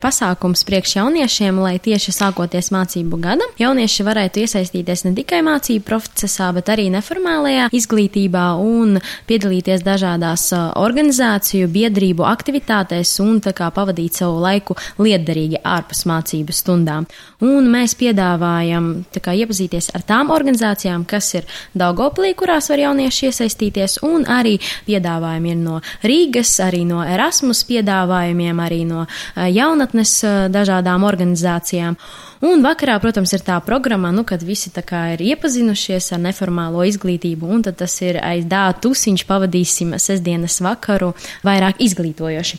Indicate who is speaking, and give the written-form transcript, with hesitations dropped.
Speaker 1: pasākums priekš jauniešiem, lai tieši sākoties mācību gadam, jaunieši varētu iesaistīties ne tikai mācību procesā, bet arī neformālajā izglītībā un piedalīties dažādās organizāciju, biedrību aktivitātēs un tā kā pavadīt savu laiku lietderīgi ārpus mācību stundām. Un mēs piedāvājam tā kā iepazīties ar tām organizācijām, kas ir Daugavpilī, kurās var jaunieši iesaistīties, un arī piedāvājumi ir no Rīgas, arī no Erasmus piedāvājumiem, arī no jaunatnes dažādām organizācijām. Un vakarā, protams, ir tā programma, kad visi tā kā ir iepazinušies ar neformālo izglītību, un tad tas ir aiz tusiņš pavadīsim sestdienas vakaru vairāk izglītojoši.